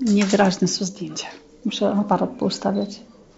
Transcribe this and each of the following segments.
Niewyraźne są zdjęcia. Muszę aparat poustawiać.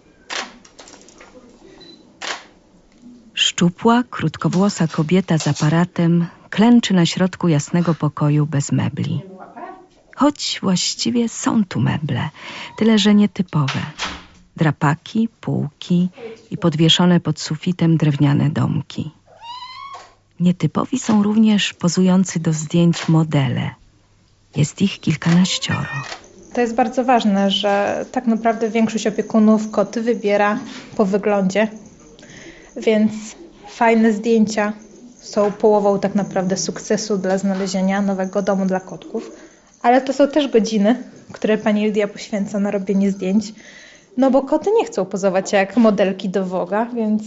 Szczupła, krótkowłosa kobieta z aparatem klęczy na środku jasnego pokoju bez mebli. Choć właściwie są tu meble, tyle że nietypowe. Drapaki, półki i podwieszone pod sufitem drewniane domki. Nietypowi są również pozujący do zdjęć modele. Jest ich kilkanaścioro. To jest bardzo ważne, że tak naprawdę większość opiekunów koty wybiera po wyglądzie, więc fajne zdjęcia są połową tak naprawdę sukcesu dla znalezienia nowego domu dla kotków. Ale to są też godziny, które pani Lidia poświęca na robienie zdjęć, no bo koty nie chcą pozować jak modelki do Vogue'a, więc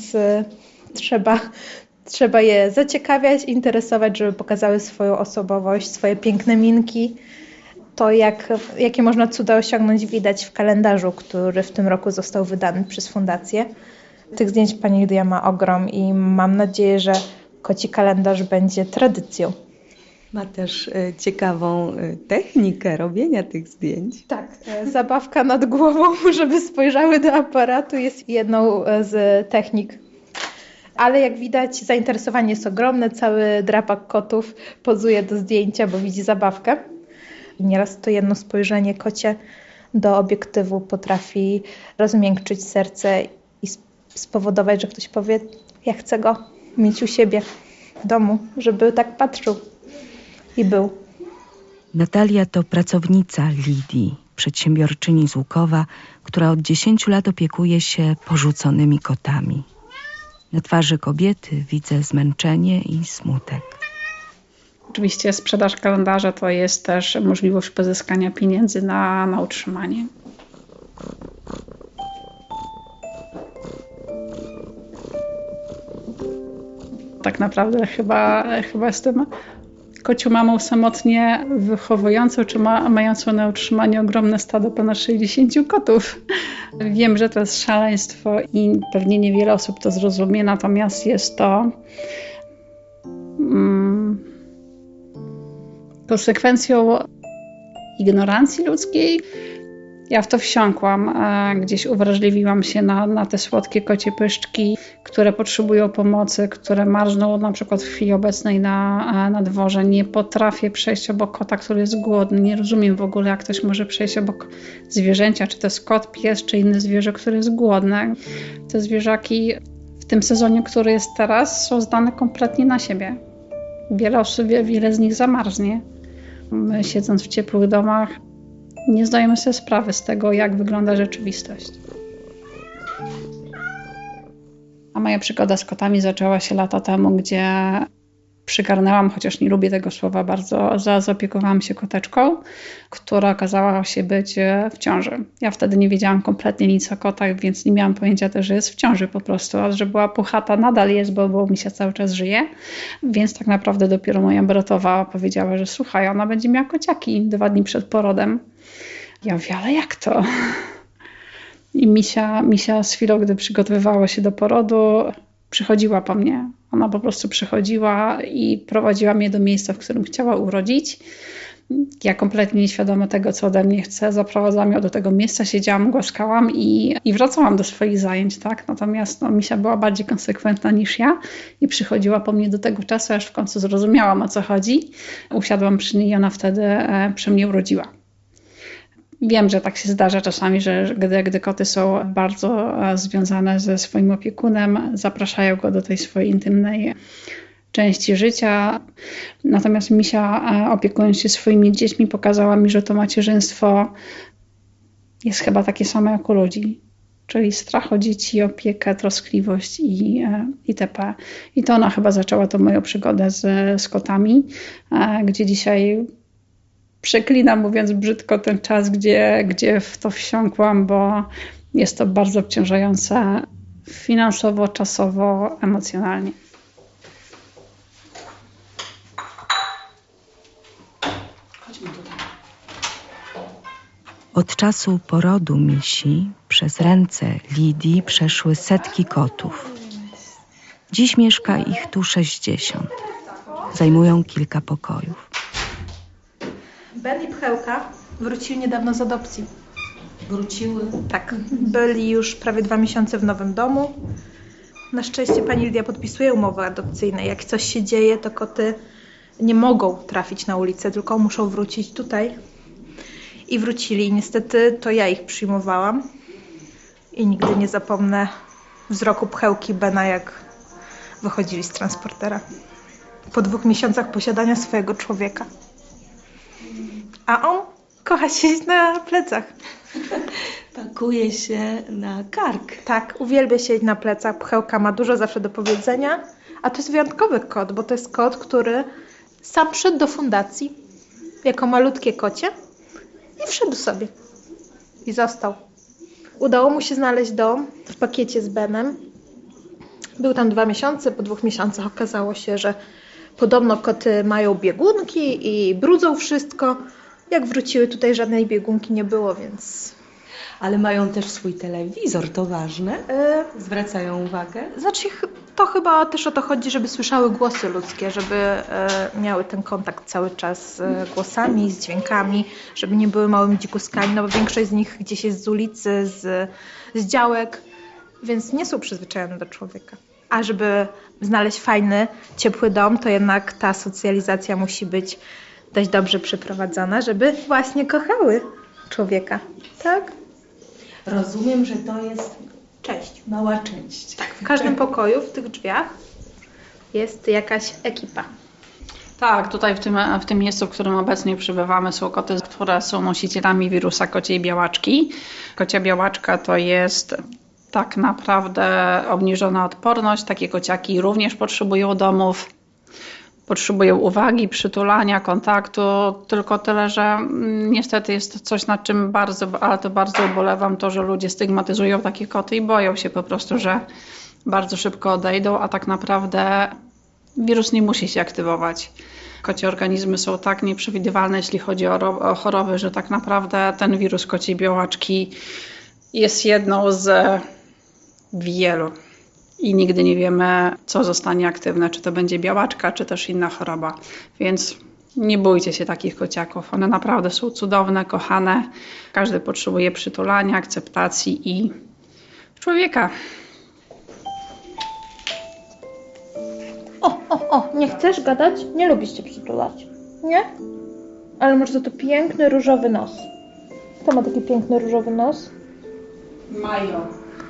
trzeba je zaciekawiać, interesować, żeby pokazały swoją osobowość, swoje piękne minki. To, jakie można cuda osiągnąć, widać w kalendarzu, który w tym roku został wydany przez fundację. Tych zdjęć pani Lidia ma ogrom i mam nadzieję, że koci kalendarz będzie tradycją. Ma też ciekawą technikę robienia tych zdjęć. Tak, zabawka nad głową, żeby spojrzały do aparatu, jest jedną z technik. Ale jak widać, zainteresowanie jest ogromne. Cały drapak kotów pozuje do zdjęcia, bo widzi zabawkę. Nieraz to jedno spojrzenie kocie do obiektywu potrafi rozmiękczyć serce i spowodować, że ktoś powie: ja chcę go mieć u siebie w domu, żeby tak patrzył i był. Natalia to pracownica Lidii, przedsiębiorczyni z Łukowa, która od 10 lat opiekuje się porzuconymi kotami. Na twarzy kobiety widzę zmęczenie i smutek. Oczywiście sprzedaż kalendarza to jest też możliwość pozyskania pieniędzy na utrzymanie. Tak naprawdę chyba jestem kocią mamą samotnie wychowującą, czy mającą na utrzymaniu ogromne stado ponad 60 kotów. Wiem, że to jest szaleństwo i pewnie niewiele osób to zrozumie, natomiast jest to konsekwencją ignorancji ludzkiej. Ja w to wsiąkłam, gdzieś uwrażliwiłam się na te słodkie kocie pyszczki, które potrzebują pomocy, które marzną na przykład w chwili obecnej na dworze. Nie potrafię przejść obok kota, który jest głodny. Nie rozumiem w ogóle, jak ktoś może przejść obok zwierzęcia, czy to jest kot, pies, czy inne zwierzę, które jest głodne. Te zwierzaki w tym sezonie, który jest teraz, są zdane kompletnie na siebie. Wiele z nich zamarznie. My, siedząc w ciepłych domach, nie zdajemy sobie sprawy z tego, jak wygląda rzeczywistość. A moja przygoda z kotami zaczęła się lata temu, gdzie przygarnęłam, chociaż nie lubię tego słowa bardzo, zaopiekowałam się koteczką, która okazała się być w ciąży. Ja wtedy nie wiedziałam kompletnie nic o kotach, więc nie miałam pojęcia też, że jest w ciąży po prostu, a że była puchata, nadal jest, bo misia cały czas żyje. Więc tak naprawdę dopiero moja bratowa powiedziała, że słuchaj, ona będzie miała kociaki 2 dni przed porodem. Ja mówię, ale jak to? I misia z chwilą, gdy przygotowywała się do porodu, przychodziła po mnie. Ona po prostu przychodziła i prowadziła mnie do miejsca, w którym chciała urodzić. Ja kompletnie nieświadoma tego, co ode mnie chce, zaprowadzałam ją do tego miejsca, siedziałam, głaskałam i wracałam do swoich zajęć, tak? Natomiast misia była bardziej konsekwentna niż ja i przychodziła po mnie do tego czasu, aż w końcu zrozumiałam, o co chodzi. Usiadłam przy niej i ona wtedy przy mnie urodziła. Wiem, że tak się zdarza czasami, że gdy koty są bardzo związane ze swoim opiekunem, zapraszają go do tej swojej intymnej części życia. Natomiast misia, opiekując się swoimi dziećmi, pokazała mi, że to macierzyństwo jest chyba takie samo jak u ludzi. Czyli strach o dzieci, opiekę, troskliwość itp. I to ona chyba zaczęła tą moją przygodę z kotami, gdzie dzisiaj przeklinam, mówiąc brzydko, ten czas, gdzie w to wsiąkłam, bo jest to bardzo obciążające finansowo, czasowo, emocjonalnie. Chodźmy tutaj. Od czasu porodu misi przez ręce Lidii przeszły setki kotów. Dziś mieszka ich tu 60. Zajmują kilka pokojów. Ben i Pchełka Wrócili niedawno z adopcji. Wróciły? Tak, byli już prawie 2 miesiące w nowym domu. Na szczęście pani Lidia podpisuje umowy adopcyjne. Jak coś się dzieje, to koty nie mogą trafić na ulicę, tylko muszą wrócić tutaj. I wrócili. I niestety to ja ich przyjmowałam. I nigdy nie zapomnę wzroku Pchełki Bena, jak wychodzili z transportera. Po 2 miesiącach posiadania swojego człowieka. A on kocha siedzieć na plecach. Pakuje się na kark. Tak, uwielbia siedzieć na plecach. Pchełka ma dużo zawsze do powiedzenia. A to jest wyjątkowy kot, bo to jest kot, który sam wszedł do fundacji jako malutkie kocie i wszedł sobie. I został. Udało mu się znaleźć dom w pakiecie z Benem. Był tam 2 miesiące. Po 2 miesiącach okazało się, że podobno koty mają biegunki i brudzą wszystko. Jak wróciły, tutaj żadnej biegunki nie było, więc... Ale mają też swój telewizor, to ważne. Zwracają uwagę. Znaczy, to chyba też o to chodzi, żeby słyszały głosy ludzkie, żeby miały ten kontakt cały czas z głosami, z dźwiękami, żeby nie były małymi dzikuskami, no bo większość z nich gdzieś jest z ulicy, z działek, więc nie są przyzwyczajone do człowieka. A żeby znaleźć fajny, ciepły dom, to jednak ta socjalizacja musi być dość dobrze przeprowadzona, żeby właśnie kochały człowieka. Tak? Rozumiem, że to jest Część. mała część. Tak, w każdym pokoju, w tych drzwiach jest jakaś ekipa. Tak, tutaj w tym miejscu, w którym obecnie przybywamy, są koty, które są nosicielami wirusa kociej białaczki. Kocia białaczka to jest tak naprawdę obniżona odporność. Takie kociaki również potrzebują domów, potrzebują uwagi, przytulania, kontaktu. Tylko tyle, że niestety jest coś, nad czym bardzo ubolewam, to, że ludzie stygmatyzują takie koty i boją się po prostu, że bardzo szybko odejdą, a tak naprawdę wirus nie musi się aktywować. Kocie organizmy są tak nieprzewidywalne, jeśli chodzi o choroby, że tak naprawdę ten wirus kociej białaczki jest jedną z wielu. I nigdy nie wiemy, co zostanie aktywne, czy to będzie białaczka, czy też inna choroba. Więc nie bójcie się takich kociaków. One naprawdę są cudowne, kochane. Każdy potrzebuje przytulania, akceptacji i człowieka. O, nie chcesz gadać? Nie lubisz się przytulać. Nie? Ale masz za to piękny, różowy nos. Kto ma taki piękny, różowy nos? Mają.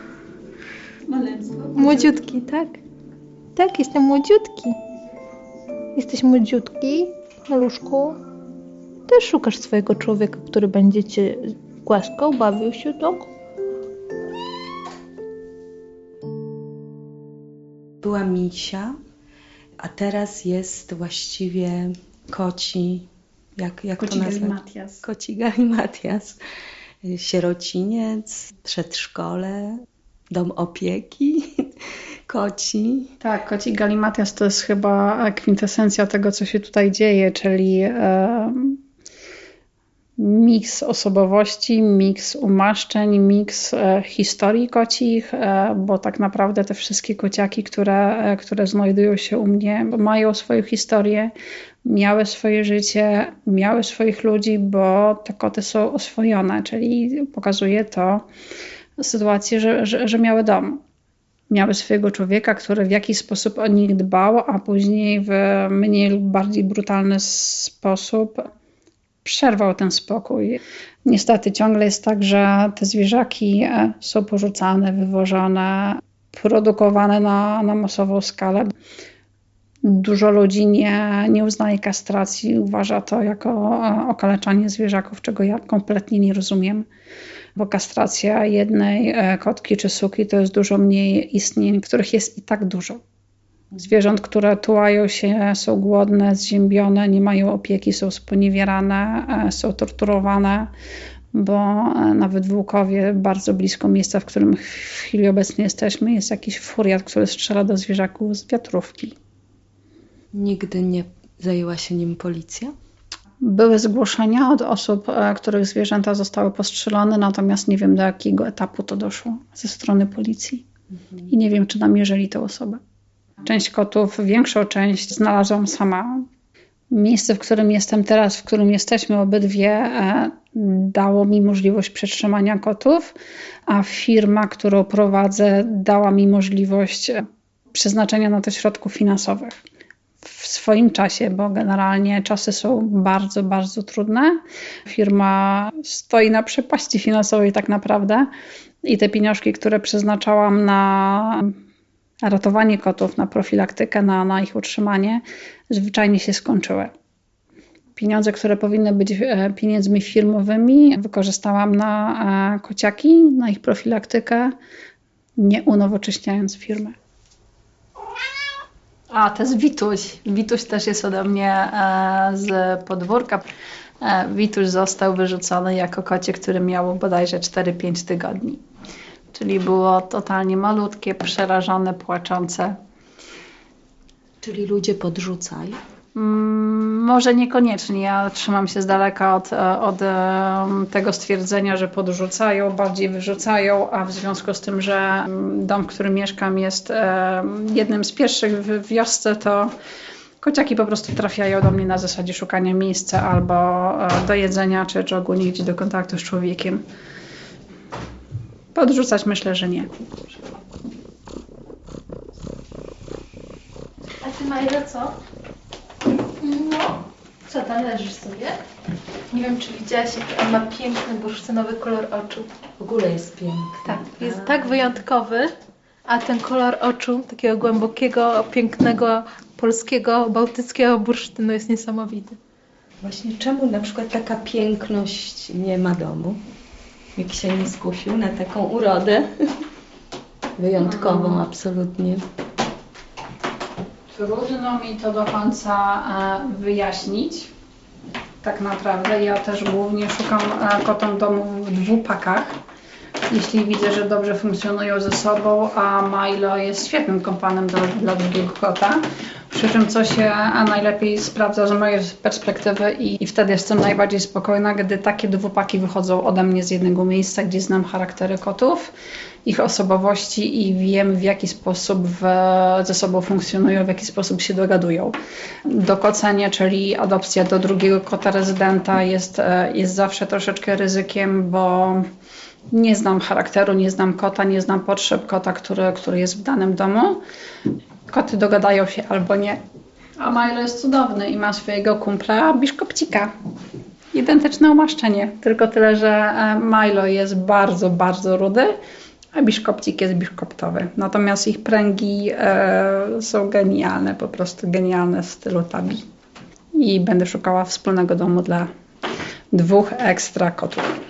Młodziutki, tak? Tak, jestem młodziutki. Jesteś młodziutki, maluszku. Też szukasz swojego człowieka, który będzie cię głaskał, bawił się, tak? Była misia, a teraz jest właściwie koci, jak to nazwać? Galimatias. Koci Galimatias. Sierociniec, przedszkole, dom opieki, koci. Tak, koci Galimatias to jest chyba kwintesencja tego, co się tutaj dzieje, czyli miks osobowości, miks umaszczeń, miks historii kocich, bo tak naprawdę te wszystkie kociaki, które znajdują się u mnie, mają swoją historię, miały swoje życie, miały swoich ludzi, bo te koty są oswojone, czyli pokazuje to sytuację, że miały dom. Miały swojego człowieka, który w jakiś sposób o nich dbał, a później w mniej lub bardziej brutalny sposób przerwał ten spokój. Niestety ciągle jest tak, że te zwierzaki są porzucane, wywożone, produkowane na masową skalę. Dużo ludzi nie uznaje kastracji, uważa to jako okaleczanie zwierzaków, czego ja kompletnie nie rozumiem, bo kastracja jednej kotki czy suki to jest dużo mniej istnień, których jest i tak dużo. Zwierząt, które tułają się, są głodne, zziębione, nie mają opieki, są sponiewierane, są torturowane, bo nawet w Łukowie, bardzo blisko miejsca, w którym w chwili obecnej jesteśmy, jest jakiś furiat, który strzela do zwierzaków z wiatrówki. Nigdy nie zajęła się nim policja? Były zgłoszenia od osób, których zwierzęta zostały postrzelone, natomiast nie wiem, do jakiego etapu to doszło ze strony policji. I nie wiem, czy namierzyli tę osobę. Część kotów, większą część znalazłam sama. Miejsce, w którym jestem teraz, w którym jesteśmy obydwie, dało mi możliwość przetrzymania kotów, a firma, którą prowadzę, dała mi możliwość przeznaczenia na to środków finansowych w swoim czasie, bo generalnie czasy są bardzo, bardzo trudne. Firma stoi na przepaści finansowej tak naprawdę i te pieniążki, które przeznaczałam na ratowanie kotów, na profilaktykę, na ich utrzymanie, zwyczajnie się skończyły. Pieniądze, które powinny być pieniędzmi firmowymi, wykorzystałam na kociaki, na ich profilaktykę, nie unowocześniając firmy. A, to jest Wituś. Wituś też jest ode mnie z podwórka. Wituś został wyrzucony jako kocie, który miał bodajże 4-5 tygodni. Czyli było totalnie malutkie, przerażone, płaczące. Czyli ludzie podrzucają? Może niekoniecznie. Ja trzymam się z daleka od tego stwierdzenia, że podrzucają, bardziej wyrzucają, a w związku z tym, że dom, w którym mieszkam, jest jednym z pierwszych w wiosce, to kociaki po prostu trafiają do mnie na zasadzie szukania miejsca albo do jedzenia, czy ogólnie gdzieś do kontaktu z człowiekiem. Podrzucać myślę, że nie. A ty, Majra, co? No. Co tam, leżysz sobie? Nie wiem, czy widziałaś, jaki on ma piękny bursztynowy kolor oczu. W ogóle jest piękny. Tak, jest tak wyjątkowy, a ten kolor oczu, takiego głębokiego, pięknego, polskiego, bałtyckiego bursztynu jest niesamowity. Właśnie czemu na przykład taka piękność nie ma domu? Jak się nie skusił na taką urodę. Wyjątkową absolutnie. Trudno mi to do końca wyjaśnić. Tak naprawdę ja też głównie szukam kotom domu w dwupakach. Jeśli widzę, że dobrze funkcjonują ze sobą, a Milo jest świetnym kompanem dla drugiego kota. Przy czym co się najlepiej sprawdza z mojej perspektywy i wtedy jestem najbardziej spokojna, gdy takie dwupaki wychodzą ode mnie z jednego miejsca, gdzie znam charaktery kotów, ich osobowości i wiem, w jaki sposób ze sobą funkcjonują, w jaki sposób się dogadują. Dokocenie, czyli adopcja do drugiego kota rezydenta jest zawsze troszeczkę ryzykiem, bo nie znam charakteru, nie znam kota, nie znam potrzeb kota, który jest w danym domu. Koty dogadają się albo nie. A Milo jest cudowny i ma swojego kumpla biszkopcika. Identyczne umaszczenie, tylko tyle, że Milo jest bardzo, bardzo rudy, a biszkopcik jest biszkoptowy. Natomiast ich pręgi są genialne, po prostu genialne w stylu tabi. I będę szukała wspólnego domu dla 2 ekstra kotów.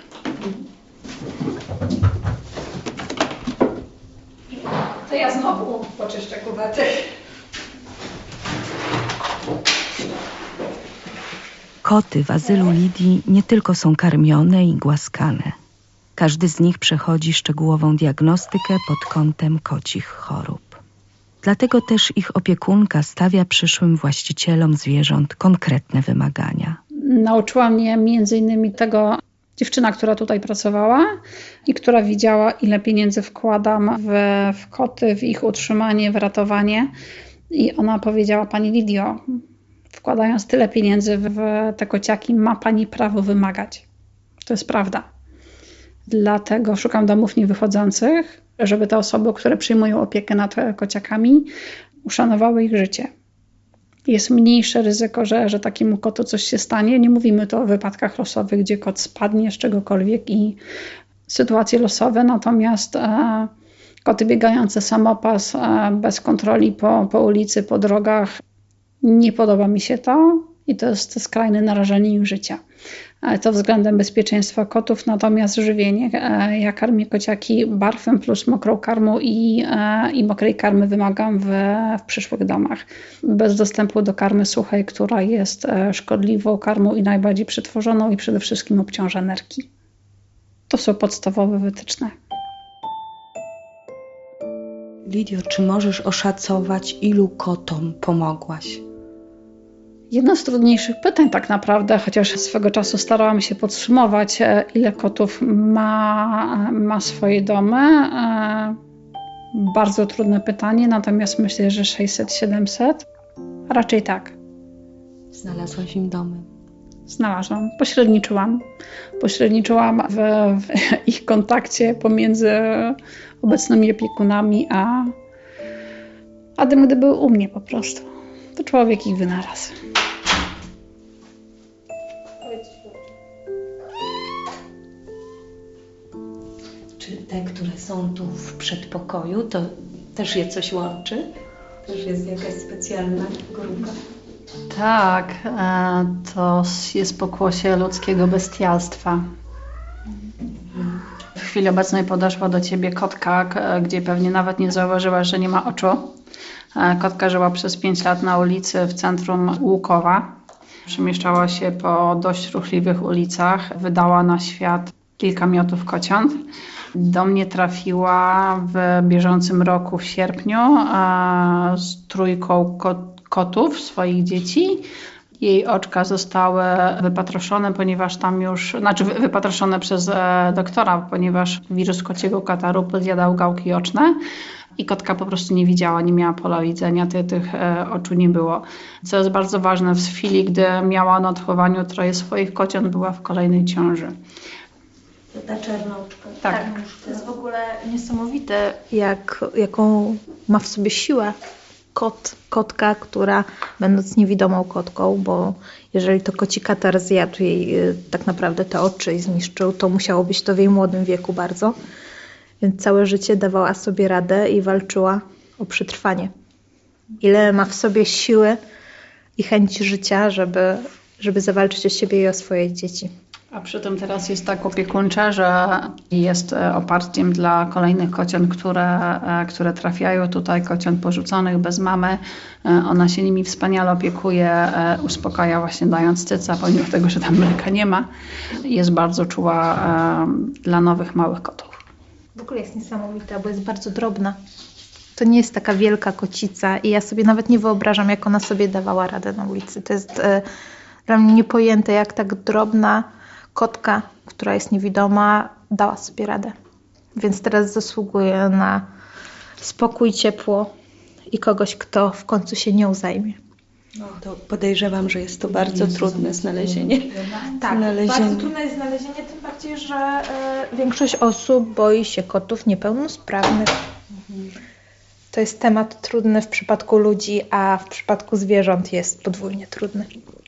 To ja znowu poczyszczę kuwety. Koty w azylu Lidii nie tylko są karmione i głaskane. Każdy z nich przechodzi szczegółową diagnostykę pod kątem kocich chorób. Dlatego też ich opiekunka stawia przyszłym właścicielom zwierząt konkretne wymagania. Nauczyła mnie między innymi tego dziewczyna, która tutaj pracowała i która widziała, ile pieniędzy wkładam w koty, w ich utrzymanie, w ratowanie. I ona powiedziała: Pani Lidio, wkładając tyle pieniędzy w te kociaki, ma Pani prawo wymagać. To jest prawda. Dlatego szukam domów niewychodzących, żeby te osoby, które przyjmują opiekę nad kociakami, uszanowały ich życie. Jest mniejsze ryzyko, że takiemu kotu coś się stanie. Nie mówimy tu o wypadkach losowych, gdzie kot spadnie z czegokolwiek i sytuacje losowe, natomiast koty biegające samopas bez kontroli po ulicy, po drogach, nie podoba mi się to i to jest skrajne narażenie ich życia. To względem bezpieczeństwa kotów, natomiast żywienie. Ja karmię kociaki barwem plus mokrą karmą i mokrej karmy wymagam w przyszłych domach. Bez dostępu do karmy suchej, która jest szkodliwą karmą i najbardziej przetworzoną i przede wszystkim obciąża nerki. To są podstawowe wytyczne. Lidio, czy możesz oszacować, ilu kotom pomogłaś? Jedno z trudniejszych pytań tak naprawdę, chociaż swego czasu starałam się podsumować, ile kotów ma swoje domy. Bardzo trudne pytanie, natomiast myślę, że 600-700. Raczej tak. Znalazłaś im domy. Znalazłam. Pośredniczyłam w ich kontakcie pomiędzy obecnymi opiekunami, a dymdy były u mnie po prostu. To człowiek ich wynalazł. Czy te, które są tu w przedpokoju, to też je coś łączy? Też jest jakaś specjalna grupa? Tak, to jest pokłosie ludzkiego bestialstwa. W chwili obecnej podeszła do ciebie kotka, gdzie pewnie nawet nie zauważyłaś, że nie ma oczu. Kotka żyła przez 5 lat na ulicy w centrum Łukowa. Przemieszczała się po dość ruchliwych ulicach. Wydała na świat kilka miotów kociąt. Do mnie trafiła w bieżącym roku w sierpniu z 3 kotów, swoich dzieci. Jej oczka zostały wypatroszone, wypatroszone przez doktora, ponieważ wirus kociego kataru podjadał gałki oczne i kotka po prostu nie widziała, nie miała pola widzenia, tych oczu nie było. Co jest bardzo ważne, w chwili, gdy miała na odchowaniu 3 swoich kociąt, była w kolejnej ciąży. Ta czarnoczka. Tak. To jest w ogóle niesamowite, jaką ma w sobie siłę kotka, która będąc niewidomą kotką, bo jeżeli to koci katar zjadł jej tak naprawdę te oczy i zniszczył, to musiało być to w jej młodym wieku bardzo. Więc całe życie dawała sobie radę i walczyła o przetrwanie. Ile ma w sobie siły i chęci życia, żeby zawalczyć o siebie i o swoje dzieci. A przy tym teraz jest tak opiekuńcze, że jest oparciem dla kolejnych kociąt, które trafiają tutaj, kociąt porzuconych bez mamy. Ona się nimi wspaniale opiekuje, uspokaja właśnie dając cyca, pomimo tego, że tam mleka nie ma. Jest bardzo czuła dla nowych małych kotów. W ogóle jest niesamowita, bo jest bardzo drobna. To nie jest taka wielka kocica i ja sobie nawet nie wyobrażam, jak ona sobie dawała radę na ulicy. To jest dla mnie niepojęte, jak tak drobna kotka, która jest niewidoma, dała sobie radę. Więc teraz zasługuje na spokój, ciepło i kogoś, kto w końcu się nią zajmie. No, to podejrzewam, że jest to bardzo trudne znalezienie. Tak, bardzo trudne jest znalezienie, tym bardziej, że większość osób boi się kotów niepełnosprawnych. To jest temat trudny w przypadku ludzi, a w przypadku zwierząt jest podwójnie trudny.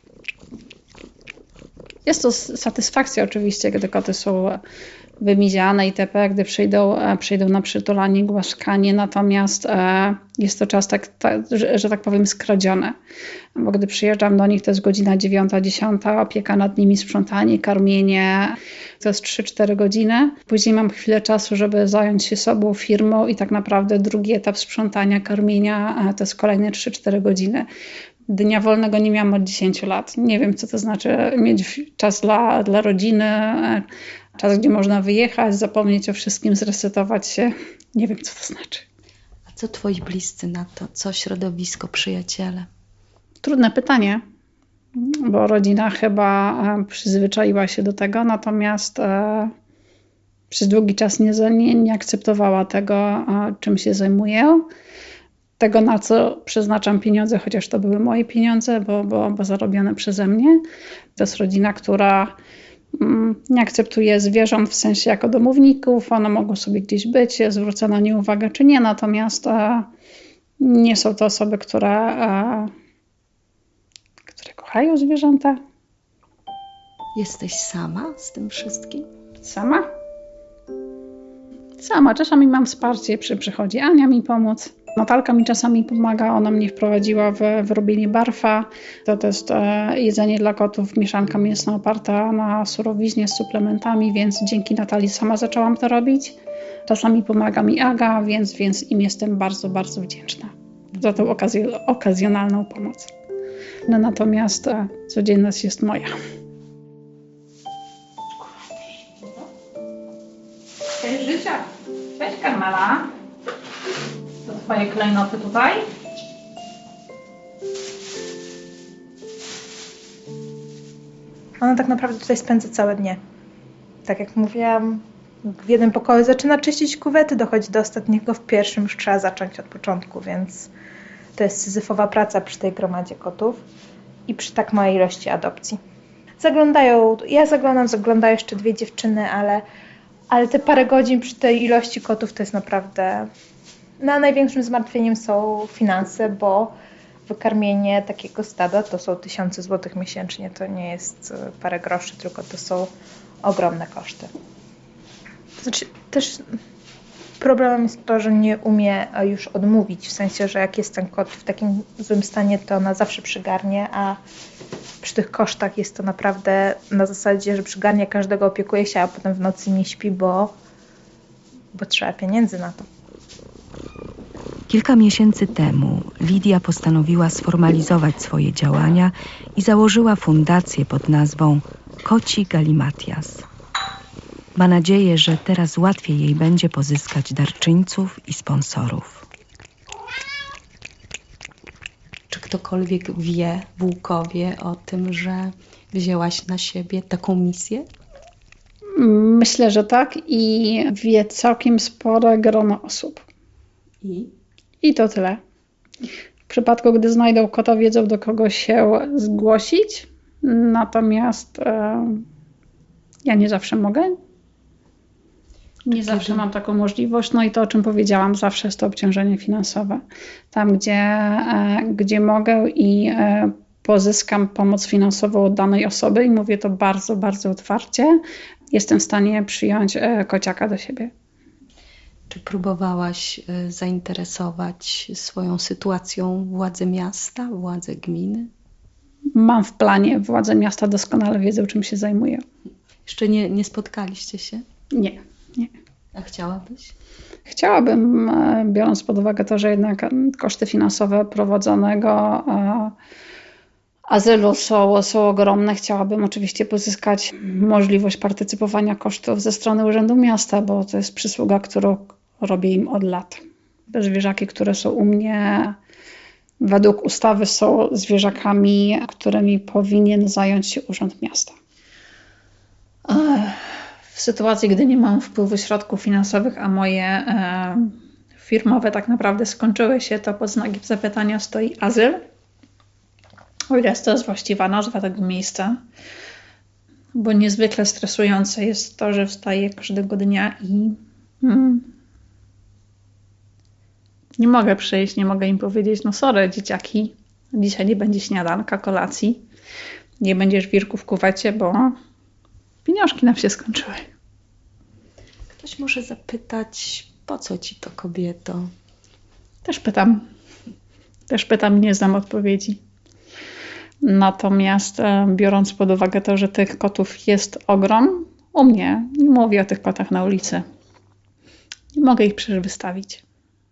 Jest to satysfakcja oczywiście, gdy koty są wymiziane itp., gdy przyjdą na przytulanie, głaskanie, natomiast jest to czas, że tak powiem, skradziony. Bo gdy przyjeżdżam do nich, to jest godzina 9-10, opieka nad nimi, sprzątanie, karmienie, to jest 3-4 godziny. Później mam chwilę czasu, żeby zająć się sobą, firmą i tak naprawdę drugi etap sprzątania, karmienia to jest kolejne 3-4 godziny. Dnia wolnego nie miałam od 10 lat. Nie wiem, co to znaczy mieć czas dla rodziny, czas, gdzie można wyjechać, zapomnieć o wszystkim, zresetować się. Nie wiem, co to znaczy. A co twoi bliscy na to? Co środowisko, przyjaciele? Trudne pytanie, bo rodzina chyba przyzwyczaiła się do tego, natomiast przez długi czas nie akceptowała tego, czym się zajmuję. Tego, na co przeznaczam pieniądze, chociaż to były moje pieniądze, bo zarobione przeze mnie. To jest rodzina, która nie akceptuje zwierząt w sensie jako domowników. One mogą sobie gdzieś być, zwrócę na nie uwagę czy nie, natomiast nie są to osoby, które kochają zwierzęta. Jesteś sama z tym wszystkim? Sama. Czasami mam wsparcie, przychodzi Ania mi pomóc. Natalka mi czasami pomaga, ona mnie wprowadziła w robienie barfa. To jest jedzenie dla kotów, mieszanka mięsna oparta na surowiźnie z suplementami, więc dzięki Natalii sama zaczęłam to robić. Czasami pomaga mi Aga, więc im jestem bardzo, bardzo wdzięczna za tą okazjonalną pomoc. No, natomiast codzienność jest moja. Cześć życia. Cześć Karmela. To twoje klejnoty tutaj. Ona tak naprawdę tutaj spędza całe dnie. Tak jak mówiłam, w jednym pokoju zaczyna czyścić kuwety, dochodzi do ostatniego, w pierwszym już trzeba zacząć od początku, więc to jest syzyfowa praca przy tej gromadzie kotów. i przy tak małej ilości adopcji. Zaglądają jeszcze 2 dziewczyny, ale te parę godzin przy tej ilości kotów to jest naprawdę... największym zmartwieniem są finanse, bo wykarmienie takiego stada to są 1000 złotych miesięcznie. To nie jest parę groszy, tylko to są ogromne koszty. Znaczy, też problemem jest to, że nie umie już odmówić, w sensie, że jak jest ten kot w takim złym stanie, to ona zawsze przygarnie, a przy tych kosztach jest to naprawdę na zasadzie, że przygarnia każdego, opiekuje się, a potem w nocy nie śpi, bo trzeba pieniędzy na to. Kilka miesięcy temu Lidia postanowiła sformalizować swoje działania i założyła fundację pod nazwą Koci Galimatias. Ma nadzieję, że teraz łatwiej jej będzie pozyskać darczyńców i sponsorów. Czy ktokolwiek wie w Łukowie o tym, że wzięłaś na siebie taką misję? Myślę, że tak i wie całkiem spore grono osób. I to tyle. W przypadku, gdy znajdą kota, wiedzą, do kogo się zgłosić. Natomiast ja nie zawsze mogę. Nie zawsze mam taką możliwość. No i to, o czym powiedziałam, zawsze jest to obciążenie finansowe. Tam, gdzie mogę i pozyskam pomoc finansową od danej osoby i mówię to bardzo, bardzo otwarcie, jestem w stanie przyjąć kociaka do siebie. Czy próbowałaś zainteresować swoją sytuacją władze miasta, władze gminy? Mam w planie. Władze miasta doskonale wiedzą, czym się zajmuję. Jeszcze nie spotkaliście się? Nie. A chciałabyś? Chciałabym, biorąc pod uwagę to, że jednak koszty finansowe prowadzonego azylu są ogromne. Chciałabym oczywiście pozyskać możliwość partycypowania kosztów ze strony Urzędu Miasta, bo to jest przysługa, którą robię im od lat. Te zwierzaki, które są u mnie, według ustawy są zwierzakami, którymi powinien zająć się Urząd Miasta. W sytuacji, gdy nie mam wpływu środków finansowych, a moje firmowe tak naprawdę skończyły się, to pod znakiem zapytania stoi azyl. O ile to jest właściwa nazwa tego miejsca, bo niezwykle stresujące jest to, że wstaję każdego dnia i nie mogę przyjść, nie mogę im powiedzieć, no sorry dzieciaki, dzisiaj nie będzie śniadanka, kolacji, nie będziesz wirku w kuwecie, bo pieniążki nam się skończyły. Ktoś może zapytać, po co ci to, kobieto? Też pytam, nie znam odpowiedzi. Natomiast biorąc pod uwagę to, że tych kotów jest ogrom, u mnie, nie mówię o tych kotach na ulicy, nie mogę ich przecież wystawić.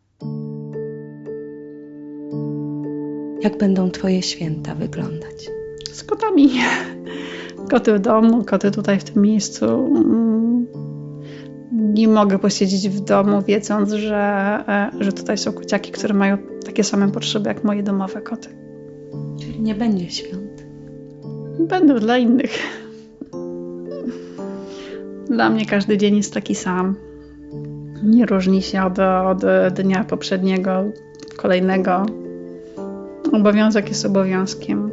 Jak będą twoje święta wyglądać? Z kotami. Koty w domu, koty tutaj w tym miejscu. Nie mogę posiedzieć w domu, wiedząc, że tutaj są kociaki, które mają takie same potrzeby jak moje domowe koty. Czyli nie będzie świąt? Będą dla innych. Dla mnie każdy dzień jest taki sam. Nie różni się od dnia poprzedniego, kolejnego. Obowiązek jest obowiązkiem.